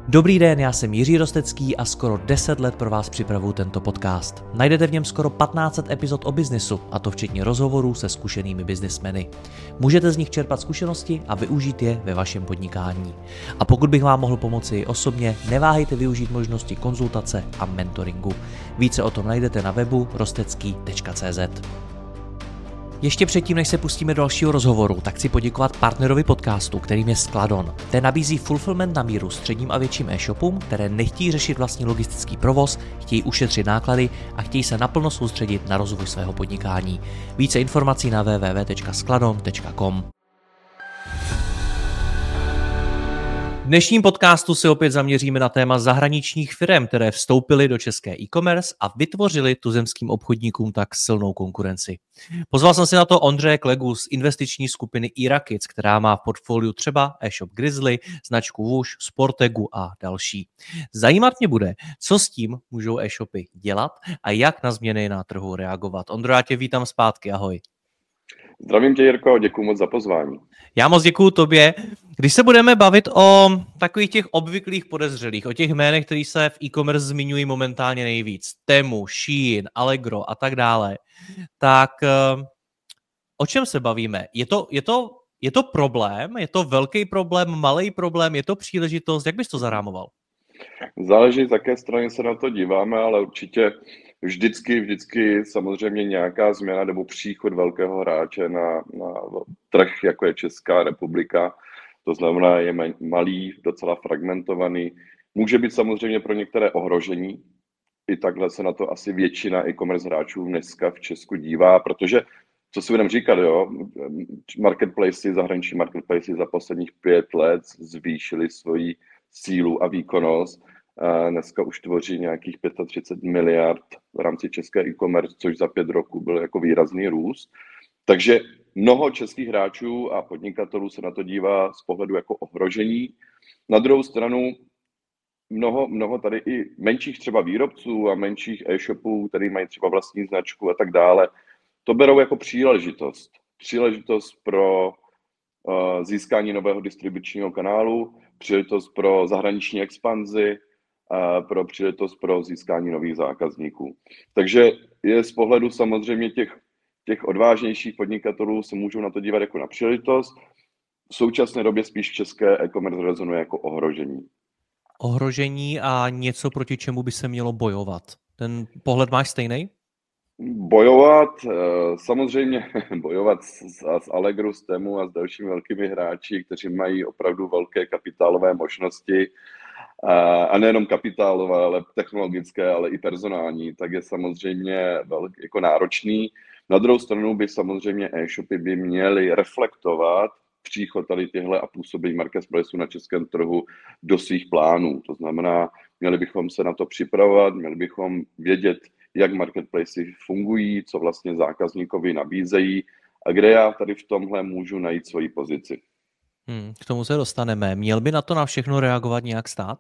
Dobrý den, já jsem Jiří Rostecký a skoro 10 let pro vás připravuju tento podcast. Najdete v něm skoro 1500 epizod o biznesu, a to včetně rozhovorů se zkušenými biznismeny. Můžete z nich čerpat zkušenosti a využít je ve vašem podnikání. A pokud bych vám mohl pomoci osobně, neváhejte využít možnosti konzultace a mentoringu. Více o tom najdete na webu rostecký.cz. Ještě předtím, než se pustíme do dalšího rozhovoru, tak chci poděkovat partnerovi podcastu, kterým je Skladon. Ten nabízí fulfillment na míru středním a větším e-shopům, které nechtějí řešit vlastní logistický provoz, chtějí ušetřit náklady a chtějí se naplno soustředit na rozvoj svého podnikání. Více informací na www.skladon.com. V dnešním podcastu se opět zaměříme na téma zahraničních firem, které vstoupily do české e-commerce a vytvořily tuzemským obchodníkům tak silnou konkurenci. Pozval jsem si na to Ondřeje Klegu z investiční skupiny Irakic, která má v portfoliu třeba e-shop Grizzly, značku Woosh, Sportegu a další. Zajímat mě bude, co s tím můžou e-shopy dělat a jak na změny na trhu reagovat. Ondro, já tě vítám zpátky, ahoj. Zdravím tě, Jirko, děkuji moc za pozvání. Já moc děkuju tobě. Když se budeme bavit o takových těch obvyklých podezřelých, o těch jménech, které se v e-commerce zmiňují momentálně nejvíc, Temu, Shein, Allegro a tak dále, tak o čem se bavíme? Je to problém? Je to velký problém, malý problém? Je to příležitost? Jak bys to zarámoval? Záleží, z jaké strany se na to díváme, ale určitě vždycky samozřejmě nějaká změna nebo příchod velkého hráče na trh, jako je Česká republika, to znamená, je malý, docela fragmentovaný, může být samozřejmě pro některé ohrožení. I takhle se na to asi většina e-commerce hráčů dneska v Česku dívá, protože, co si budeme říkat, jo, zahraniční marketplace za posledních 5 let zvýšily svoji sílu a výkonnost. Dneska už tvoří nějakých 35 miliard v rámci české e-commerce, což za 5 roků byl jako výrazný růst. Takže mnoho českých hráčů a podnikatelů se na to dívá z pohledu jako ohrožení. Na druhou stranu mnoho tady i menších třeba výrobců a menších e-shopů, který mají třeba vlastní značku a tak dále, to berou jako příležitost. Příležitost pro získání nového distribučního kanálu, příležitost pro zahraniční expanzi, pro příležitost pro získání nových zákazníků. Takže je z pohledu samozřejmě těch odvážnějších podnikatelů se můžou na to dívat jako na příležitost. V současné době spíš v české e-commerce rezonuje jako ohrožení. Ohrožení a něco, proti čemu by se mělo bojovat. Ten pohled máš stejný? Bojovat, samozřejmě bojovat s Allegro, s Temu a s dalšími velkými hráči, kteří mají opravdu velké kapitálové možnosti, a nejenom kapitálové, ale technologické, ale i personální, tak je samozřejmě jako náročný. Na druhou stranu by samozřejmě e-shopy by měly reflektovat příchod tady těchto a působení marketplaceů na českém trhu do svých plánů. To znamená, měli bychom se na to připravovat, měli bychom vědět, jak marketplacy fungují, co vlastně zákazníkovi nabízejí a kde já tady v tomhle můžu najít svoji pozici. K tomu se dostaneme. Měl by na to na všechno reagovat nějak stát?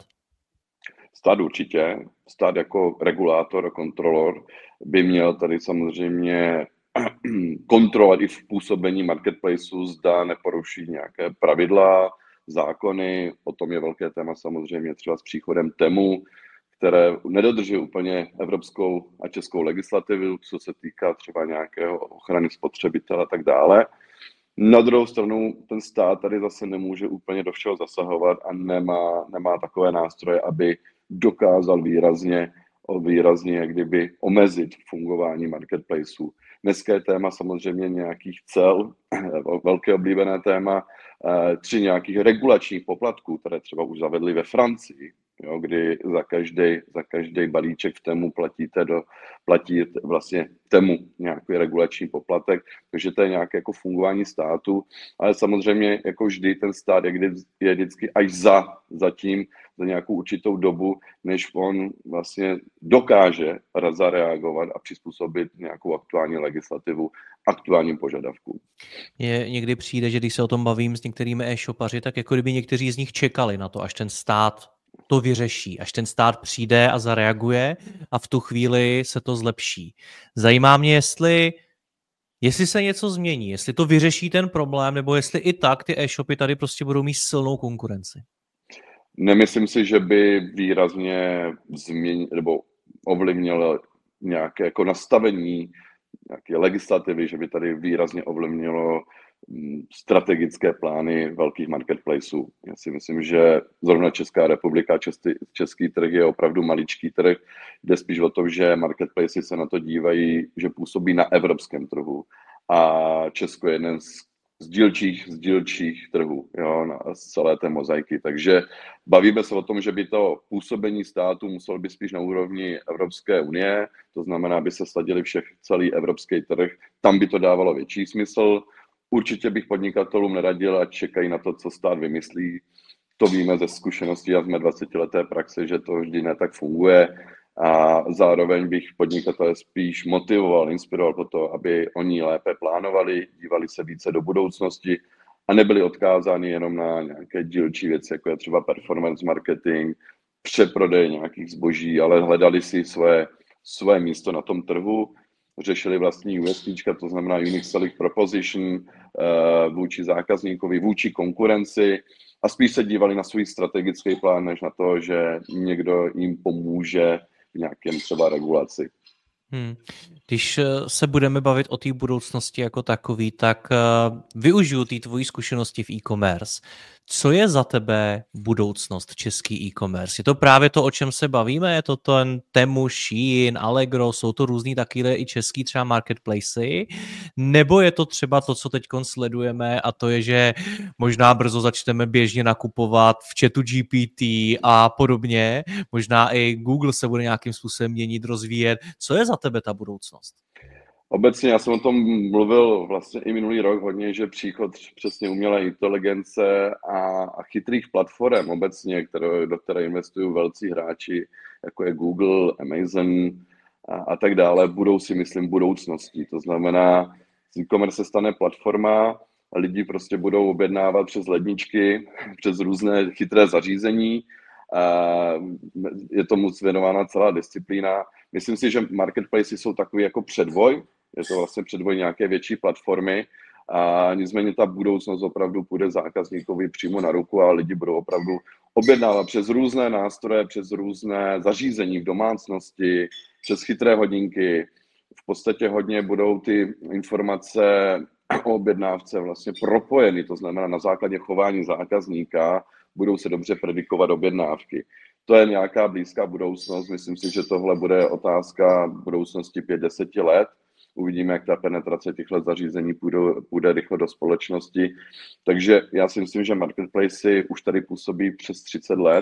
Stát určitě. Stát jako regulátor a kontrolor by měl tady samozřejmě kontrolovat i v působení marketplaceů, zda neporuší nějaké pravidla, zákony. O tom je velké téma samozřejmě třeba s příchodem Temu, které nedodržuje úplně evropskou a českou legislativu, co se týká třeba nějakého ochrany spotřebitele a tak dále. Na druhou stranu ten stát tady zase nemůže úplně do všeho zasahovat a nemá takové nástroje, aby dokázal výrazně jak kdyby omezit fungování marketplaceů. Dneska je téma samozřejmě nějakých cel, velké oblíbené téma, či nějakých regulačních poplatků, které třeba už zavedli ve Francii, jo, kdy za každý balíček v Temu platí vlastně Temu nějaký regulační poplatek, takže to je nějaké jako fungování státu, ale samozřejmě jako vždy ten stát je vždycky až za nějakou určitou dobu, než on vlastně dokáže zareagovat a přizpůsobit nějakou aktuální legislativu aktuálním požadavkům. Někdy přijde, že když se o tom bavím s některými e-shopaři, tak jako kdyby někteří z nich čekali na to, až ten stát to vyřeší, až ten stát přijde a zareaguje a v tu chvíli se to zlepší. Zajímá mě, jestli se něco změní, jestli to vyřeší ten problém, nebo jestli i tak ty e-shopy tady prostě budou mít silnou konkurenci. Nemyslím si, že by výrazně změnil nebo ovlivnil nějaké jako nastavení nějaké legislativy, že by tady výrazně ovlivnilo strategické plány velkých marketplaceů. Já si myslím, že zrovna Česká republika, český trh je opravdu maličký trh, jde spíš o to, že marketplacy se na to dívají, že působí na evropském trhu a Česko je jeden z dílčích trhů, jo, z celé té mozaiky. Takže bavíme se o tom, že by to působení státu muselo být spíš na úrovni Evropské unie, to znamená, aby se sladili celý evropský trh, tam by to dávalo větší smysl. Určitě bych podnikatelům neradil, ať čekají na to, co stát vymyslí. To víme ze zkušeností a z mé 20leté praxe, že to vždy ne tak funguje. A zároveň bych podnikatele spíš motivoval, inspiroval po to, aby oni lépe plánovali, dívali se více do budoucnosti a nebyli odkázáni jenom na nějaké dílčí věci, jako je třeba performance marketing, přeprodej nějakých zboží, ale hledali si své místo na tom trhu, řešili vlastní USPčka, to znamená Unique Selling Proposition vůči zákazníkovi, vůči konkurenci a spíš se dívali na svůj strategický plán, než na to, že někdo jim pomůže v nějakém třeba regulaci. Když se budeme bavit o té budoucnosti jako takový, tak využiju té tvojí zkušenosti v e-commerce. Co je za tebe budoucnost český e-commerce? Je to právě to, o čem se bavíme? Je to ten Temu, Shein, Allegro, jsou to různý takové i český třeba marketplacy? Nebo je to třeba to, co teď sledujeme a to je, že možná brzo začneme běžně nakupovat v chatu GPT a podobně? Možná i Google se bude nějakým způsobem měnit, rozvíjet. Co je za tebe ta budoucnost? Obecně já jsem o tom mluvil vlastně i minulý rok hodně, že příchod přesně umělé inteligence a chytrých platform obecně, do které investují velcí hráči, jako je Google, Amazon a tak dále, budou si myslím budoucností. To znamená, e-commerce se stane platforma, lidi prostě budou objednávat přes ledničky, přes různé chytré zařízení, je tomu věnována celá disciplína. Myslím si, že marketplaces jsou takový jako předvoj, je to vlastně předvoj nějaké větší platformy a nicméně ta budoucnost opravdu půjde zákazníkovi přímo na ruku a lidi budou opravdu objednávat přes různé nástroje, přes různé zařízení v domácnosti, přes chytré hodinky. V podstatě hodně budou ty informace o objednávce vlastně propojeny, to znamená na základě chování zákazníka budou se dobře predikovat objednávky. To je nějaká blízká budoucnost, myslím si, že tohle bude otázka budoucnosti 5-10 let. Uvidíme, jak ta penetrace těchto zařízení půjde rychle do společnosti. Takže já si myslím, že marketplacy už tady působí přes 30 let.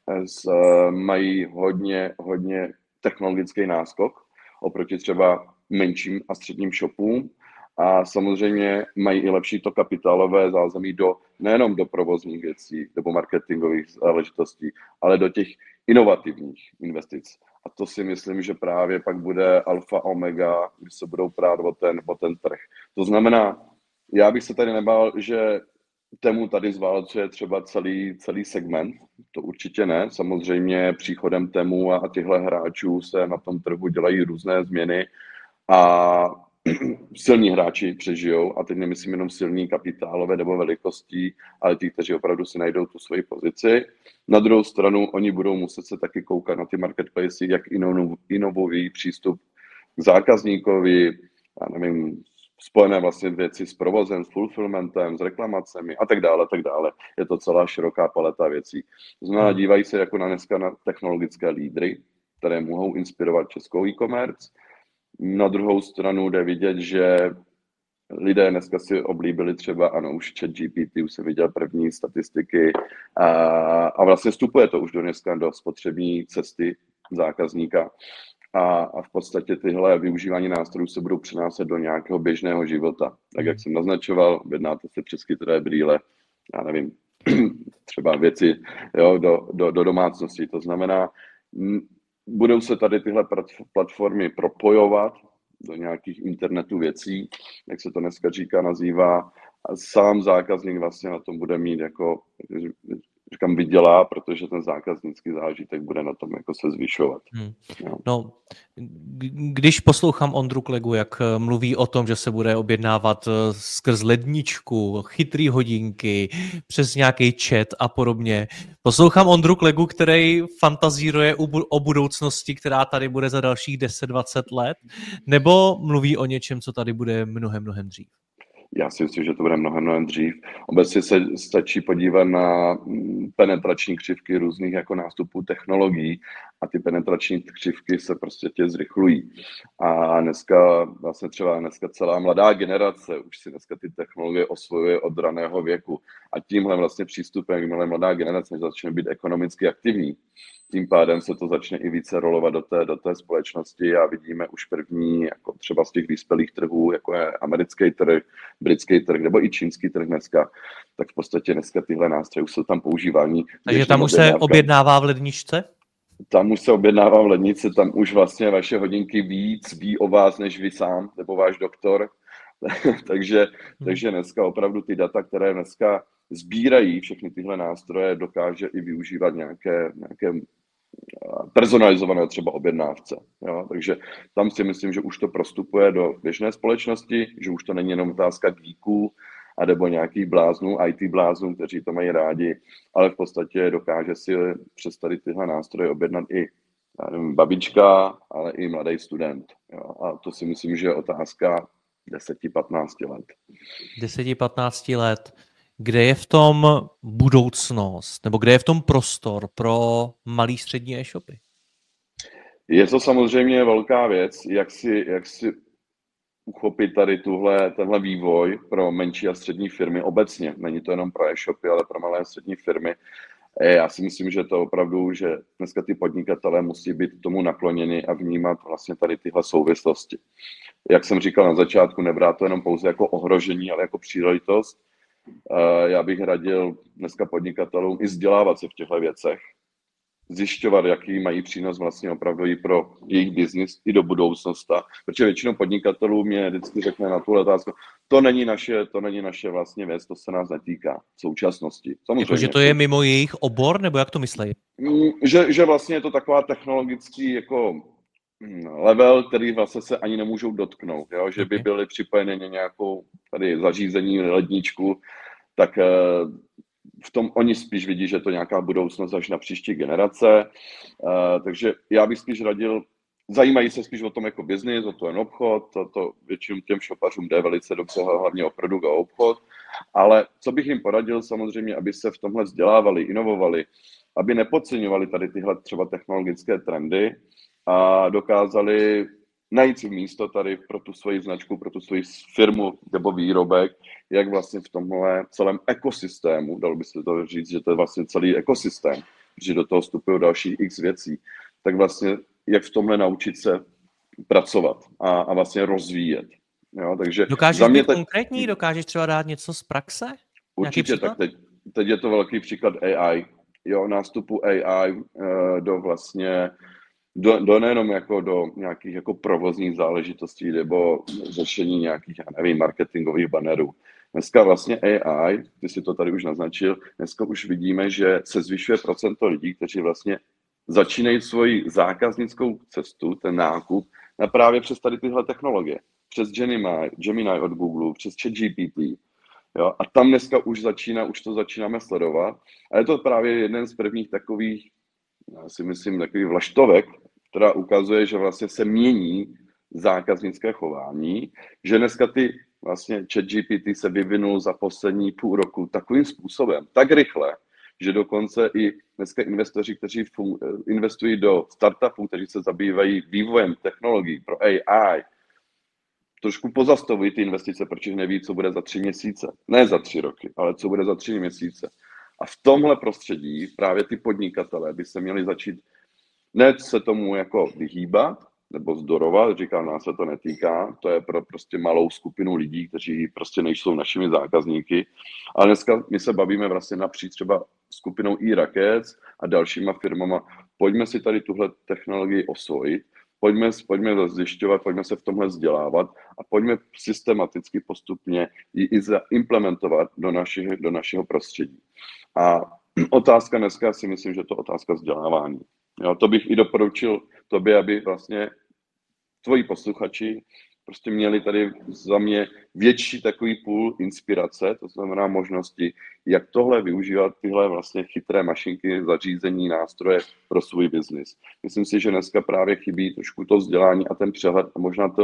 Mají hodně technologický náskok oproti třeba menším a středním shopům. A samozřejmě mají i lepší to kapitálové zázemí nejenom do provozních věcí nebo marketingových záležitostí, ale do těch inovativních investic. A to si myslím, že právě pak bude alfa omega, když se budou prát o ten trh. To znamená, já bych se tady nebál, že Temu tady zválcuje třeba celý segment, to určitě ne. Samozřejmě příchodem Temu a těchto hráčů se na tom trhu dělají různé změny a silní hráči přežijou, a teď nemyslím jenom silní kapitálové nebo velikostí, ale ti, kteří opravdu si najdou tu svoji pozici. Na druhou stranu, oni budou muset se taky koukat na ty marketplacy, jak inovují přístup k zákazníkovi, já nevím, spojené vlastně věci s provozem, s fulfillmentem, s reklamacemi a tak dále. Je to celá široká paleta věcí. To znamená, dívají se jako dneska na technologické lídry, které mohou inspirovat českou e-commerce. Na druhou stranu jde vidět, že lidé dneska si oblíbili třeba, ano, už ChatGPT, už se viděl první statistiky a vlastně vstupuje to už dneska do spotřební cesty zákazníka a v podstatě tyhle využívání nástrojů se budou přenášet do nějakého běžného života. Tak jak jsem naznačoval, objednáte se přes chytré brýle, já nevím, třeba věci, jo, do domácnosti. To znamená, budou se tady tyhle platformy propojovat do nějakých internetu věcí, jak se to dneska nazývá. A sám zákazník vlastně na tom bude mít jako říkám, vydělá, protože ten zákaznický zážitek bude na tom jako se zvyšovat. No, když poslouchám Ondru Klegu, jak mluví o tom, že se bude objednávat skrz ledničku, chytrý hodinky, přes nějaký chat a podobně. Poslouchám Ondru Klegu, který fantazíruje o budoucnosti, která tady bude za dalších 10-20 let, nebo mluví o něčem, co tady bude mnohem dřív? Já si myslím, že to bude mnohem dřív. Obecně se stačí podívat na penetrační křivky různých jako nástupů technologií a ty penetrační křivky se prostě zrychlují. A dneska celá mladá generace už si dneska ty technologie osvojuje od raného věku. A tímhle vlastně přístupem, jakmile mladá generace začne být ekonomicky aktivní, tím pádem se to začne i více rolovat do té společnosti a vidíme už první, jako třeba z těch vyspělých trhů, jako je americký trh, britský trh nebo i čínský trh dneska, tak v podstatě dneska tyhle nástroje už jsou tam používání. Takže tam už se objednává v ledničce? Tam už se objednává v lednici, tam už vlastně vaše hodinky víc ví o vás, než vy sám, nebo váš doktor. takže dneska opravdu ty data, které dneska sbírají všechny tyhle nástroje, dokáže i využívat nějaké personalizované třeba objednávce. Jo? Takže tam si myslím, že už to prostupuje do běžné společnosti, že už to není jenom otázka geeků a nebo nějakých bláznů, IT bláznů, kteří to mají rádi, ale v podstatě dokáže si přes tady tyhle nástroje objednat i babička, ale i mladý student. Jo? A to si myslím, že je otázka 10-15 let. 10-15 let. Kde je v tom budoucnost, nebo kde je v tom prostor pro malý střední e-shopy? Je to samozřejmě velká věc, jak si uchopit tady tenhle vývoj pro menší a střední firmy obecně. Není to jenom pro e-shopy, ale pro malé a střední firmy. Já si myslím, že to opravdu, že dneska ty podnikatelé musí být tomu nakloněni a vnímat vlastně tady tyhle souvislosti. Jak jsem říkal na začátku, nebrát to jenom pouze jako ohrožení, ale jako příležitost. Já bych radil dneska podnikatelům i vzdělávat se v těchto věcech, zjišťovat, jaký mají přínos vlastně opravdu i pro jejich biznis i do budoucnosti, protože většinou podnikatelů mě vždycky řekne na tu otázku, to není naše vlastně věc, to se nás netýká v současnosti. Samozřejmě. Že to je mimo jejich obor, nebo jak to myslí? Že vlastně je to taková technologický jako level, který vlastně se ani nemůžou dotknout, jo? Že by byly připojeny na nějakou tady zařízení, ledničku, tak v tom oni spíš vidí, že to je nějaká budoucnost až na příští generace, takže já bych spíš radil, zajímají se spíš o tom jako biznis, o ten obchod, to většinou těm shopařům jde velice dobře, hlavně o produkt a obchod, ale co bych jim poradil samozřejmě, aby se v tomhle vzdělávali, inovovali, aby nepodceňovali tady tyhle třeba technologické trendy a dokázali najít si místo tady pro tu svoji značku, pro tu svoji firmu nebo výrobek, jak vlastně v tomhle celém ekosystému, dalo by se to říct, že to je vlastně celý ekosystém, že do toho vstupují další x věcí, tak vlastně jak v tomhle naučit se pracovat a vlastně rozvíjet. Jo, takže dokážeš být konkrétní? Dokážeš třeba dát něco z praxe? Určitě, tak teď je to velký příklad AI. Jo, nástupu AI do vlastně do nejenom jako do nějakých jako provozních záležitostí nebo řešení nějakých, já nevím, marketingových bannerů. Dneska vlastně AI, ty si to tady už naznačil, dneska už vidíme, že se zvyšuje procento lidí, kteří vlastně začínají svoji zákaznickou cestu, ten nákup, na právě přes tady tyhle technologie. Přes Gemini od Google, přes ChatGPT. Jo? A tam dneska už to začínáme sledovat. A je to právě jeden z prvních takových, já si myslím, takových vlaštovek, která ukazuje, že vlastně se mění zákaznické chování, že dneska ty vlastně ChatGPT se vyvinul za poslední půl roku takovým způsobem, tak rychle, že dokonce i dneska investoři, kteří investují do startupů, kteří se zabývají vývojem technologií pro AI, trošku pozastavují ty investice, protože neví, co bude za 3 měsíce. Ne za 3 roky, ale co bude za 3 měsíce. A v tomhle prostředí právě ty podnikatelé by se měli začít ne se tomu jako vyhýbat nebo vzdorovat, říkám, nás se to netýká, to je pro prostě malou skupinu lidí, kteří prostě nejsou našimi zákazníky. Ale dneska my se bavíme vlastně napříč třeba skupinou eRackets a dalšíma firmama. Pojďme si tady tuhle technologii osvojit, pojďme zjišťovat, pojďme se v tomhle vzdělávat a pojďme systematicky postupně ji implementovat do našeho prostředí. A otázka dneska si myslím, že to je otázka vzdělávání. Jo, to bych i doporučil tobě, aby vlastně tvoji posluchači prostě měli tady za mě větší takový půl inspirace, to znamená možnosti, jak tohle využívat, tyhle vlastně chytré mašinky, zařízení, nástroje pro svůj biznis. Myslím si, že dneska právě chybí trošku to vzdělání a ten přehled a možná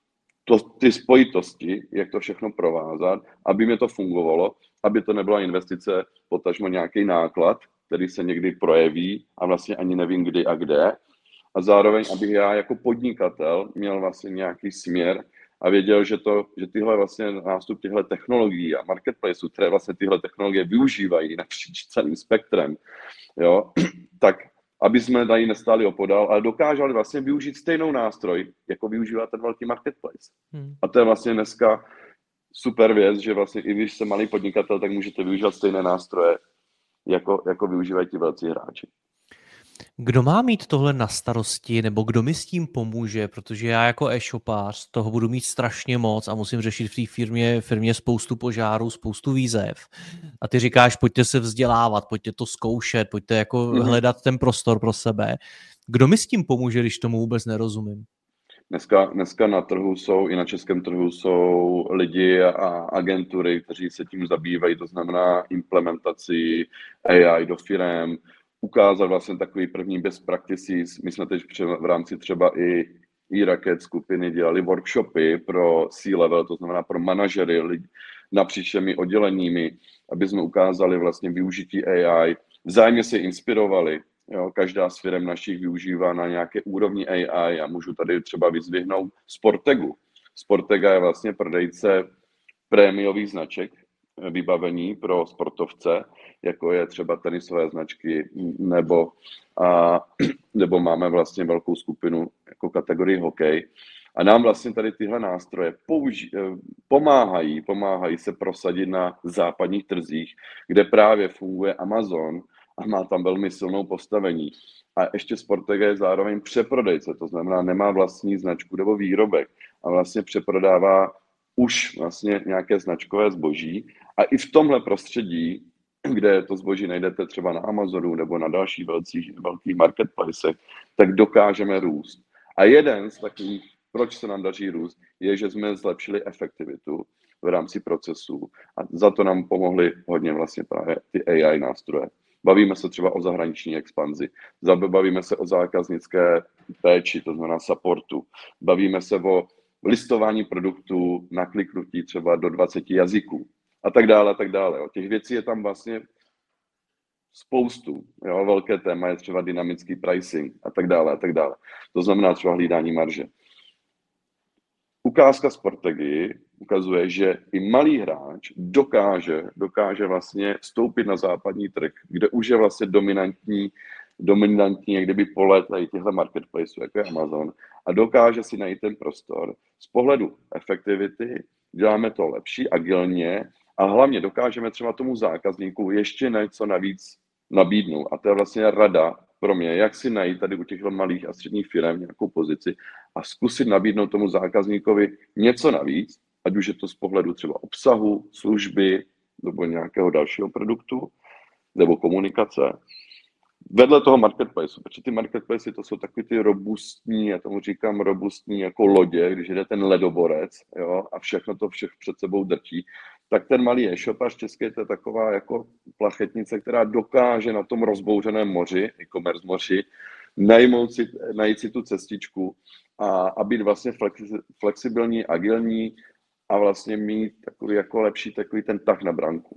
ty spojitosti, jak to všechno provázat, aby mi to fungovalo, aby to nebyla investice, potažmo nějaký náklad, který se někdy projeví a vlastně ani nevím kdy a kde. A zároveň, abych já jako podnikatel měl vlastně nějaký směr a věděl, že tyhle vlastně nástup těchto technologií a marketplaceů, které vlastně tyhle technologie využívají napříč celým spektrem, jo, tak aby jsme tady nestáli opodál, ale dokázali vlastně využít stejnou nástroj, jako využívá ten velký marketplace. A to je vlastně dneska super věc, že vlastně i když jste malý podnikatel, tak můžete využívat stejné nástroje, jako využívají ti velcí hráči. Kdo má mít tohle na starosti, nebo kdo mi s tím pomůže, protože já jako e-shopář toho budu mít strašně moc a musím řešit v té firmě spoustu požárů, spoustu výzev. A ty říkáš, pojďte se vzdělávat, pojďte to zkoušet, pojďte jako hledat ten prostor pro sebe. Kdo mi s tím pomůže, když tomu vůbec nerozumím? Dneska na trhu jsou, i na českém trhu jsou lidi a agentury, kteří se tím zabývají, to znamená implementaci AI do firem, ukázat vlastně takový první best practices. My jsme teď v rámci třeba i Racket skupiny dělali workshopy pro C-level, to znamená pro manažery napříč všemi odděleními, aby jsme ukázali vlastně využití AI. Vzájemně se inspirovali. Jo, každá z firem našich využívá na nějaké úrovni AI a můžu tady třeba vyzdvihnout Sportegu. Sportega je vlastně prodejce prémiových značek, vybavení pro sportovce, jako je třeba tenisové značky, nebo máme vlastně velkou skupinu jako kategorii hokej. A nám vlastně tady tyhle nástroje pomáhají se prosadit na západních trzích, kde právě funguje Amazon a má tam velmi silnou postavení. A ještě Sportega je zároveň přeprodejce, to znamená nemá vlastní značku nebo výrobek a vlastně přeprodává už vlastně nějaké značkové zboží. A i v tomhle prostředí, kde to zboží najdete třeba na Amazonu nebo na dalších velkých marketplacech, tak dokážeme růst. A jeden z takových, proč se nám daří růst, je, že jsme zlepšili efektivitu v rámci procesů a za to nám pomohly hodně vlastně právě ty AI nástroje. Bavíme se třeba o zahraniční expanzi, bavíme se o zákaznické péči, to znamená supportu, bavíme se o listování produktů na kliknutí třeba do 20 jazyků a tak dále, a tak dále. Jo. Těch věcí je tam vlastně spoustu. Jo. Velké téma je třeba dynamický pricing a tak dále, a tak dále. To znamená třeba hlídání marže. Ukázka Sportegy ukazuje, že i malý hráč dokáže vlastně vstoupit na západní trh, kde už je vlastně dominantní jak kdyby pole tady těchto marketplaceů, jako je Amazon, a dokáže si najít ten prostor. Z pohledu efektivity děláme to lepší, agilně a hlavně dokážeme třeba tomu zákazníku ještě něco navíc nabídnout. A to je vlastně rada pro mě, jak si najít tady u těchto malých a středních firm nějakou pozici a zkusit nabídnout tomu zákazníkovi něco navíc, ať už je to z pohledu třeba obsahu, služby nebo nějakého dalšího produktu nebo komunikace. Vedle toho marketplace, protože ty marketplace to jsou takový ty robustní, já tomu říkám robustní jako lodě, když jde ten ledoborec, jo, a všechno to před sebou drtí, tak ten malý e-shopař český to je taková jako plachetnice, která dokáže na tom rozbouřeném moři, e-commerce moři, najít si tu cestičku a být vlastně flexibilní, agilní a vlastně mít takový jako lepší takový ten tah na branku.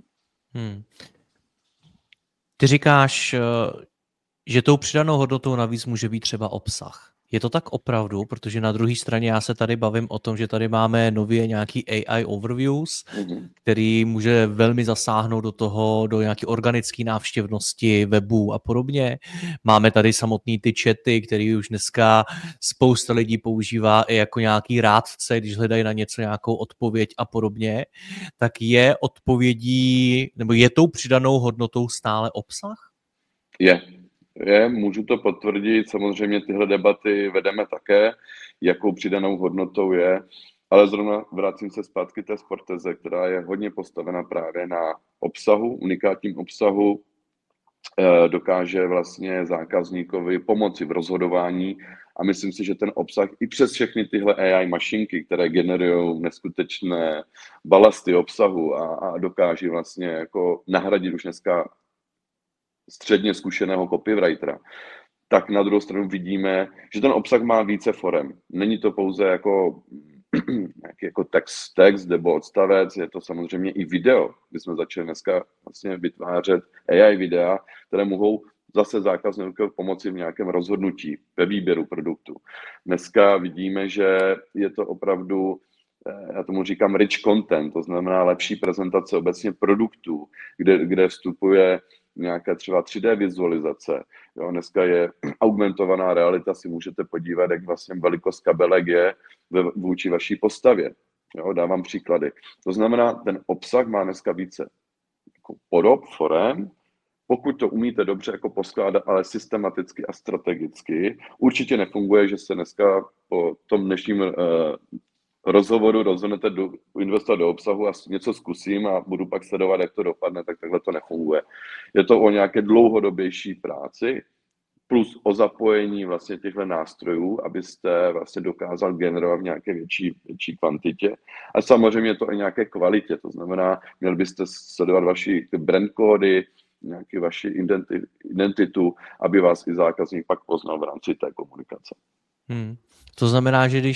Ty říkáš, že tou přidanou hodnotou navíc může být třeba obsah. Je to tak opravdu, protože na druhé straně já se tady bavím o tom, že tady máme nově nějaký AI overviews, který může velmi zasáhnout do nějaké organické návštěvnosti webů a podobně. Máme tady samotný ty chaty, který už dneska spousta lidí používá i jako nějaký rádce, když hledají na něco nějakou odpověď a podobně. Tak je odpovědí, nebo je tou přidanou hodnotou stále obsah? Můžu to potvrdit, samozřejmě tyhle debaty vedeme také, jakou přidanou hodnotou je, ale zrovna vracím se zpátky té Sporteze, která je hodně postavena právě na obsahu, unikátním obsahu, dokáže vlastně zákazníkovi pomoci v rozhodování a myslím si, že ten obsah i přes všechny tyhle AI mašinky, které generují neskutečné balasty obsahu a dokáží vlastně jako nahradit už dneska středně zkušeného copywritera, tak na druhou stranu vidíme, že ten obsah má více forem. Není to pouze jako nějaký jako text nebo odstavec, je to samozřejmě i video, kdy jsme začali dneska vlastně vytvářet AI videa, které mohou zase zákazníkovi pomoci v nějakém rozhodnutí ve výběru produktu. Dneska vidíme, že je to opravdu, já tomu říkám rich content, to znamená lepší prezentace obecně produktů, kde vstupuje nějaké třeba 3D vizualizace. Jo, dneska je augmentovaná realita, si můžete podívat, jak vlastně velikost kabelek je vůči vaší postavě. Jo, dávám příklady. To znamená, ten obsah má dneska více jako podob, forem. Pokud to umíte dobře jako poskládat, ale systematicky a strategicky, určitě nefunguje, že se dneska po tom dnešním rozhovoru rozhodnete investovat do obsahu a něco zkusím a budu pak sledovat, jak to dopadne, tak takhle to nefunguje. Je to o nějaké dlouhodobější práci, plus o zapojení vlastně těchto nástrojů, abyste vlastně dokázal generovat v nějaké větší kvantitě. A samozřejmě je to i nějaké kvalitě, to znamená, měl byste sledovat vaši brand kódy, nějaký vaši identitu, aby vás i zákazník pak poznal v rámci té komunikace. To znamená, že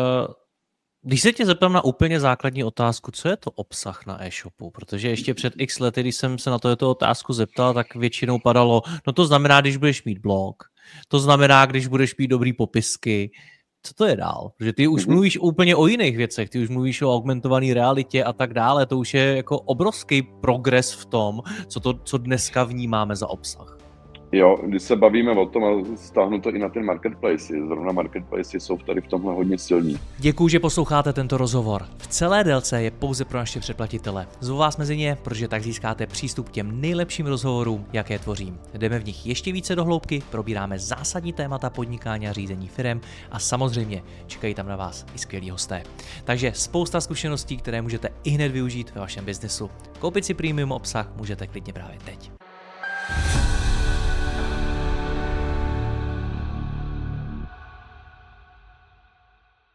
když se tě zeptám na úplně základní otázku, co je to obsah na e-shopu, protože ještě před x lety, když jsem se na to otázku zeptal, tak většinou padalo, no to znamená, když budeš mít blog, to znamená, když budeš mít dobrý popisky, co to je dál? Protože ty už mluvíš úplně o jiných věcech, ty už mluvíš o augmentované realitě a tak dále, to už je jako obrovský progres v tom, co dneska vnímáme za obsah. Jo, když se bavíme o tom a stáhnu to i na ten marketplace, zrovna marketplace jsou tady v tomhle hodně silní. Děkuju, že posloucháte tento rozhovor. V celé délce je pouze pro naše předplatitele. Zvu vás mezi ně, protože tak získáte přístup k těm nejlepším rozhovorům, jaké tvořím. Jdeme v nich ještě více do hloubky, probíráme zásadní témata podnikání a řízení firem a samozřejmě čekají tam na vás i skvělí hosté. Takže spousta zkušeností, které můžete ihned využít ve vašem biznesu. Koupit si premium obsah můžete klidně právě teď.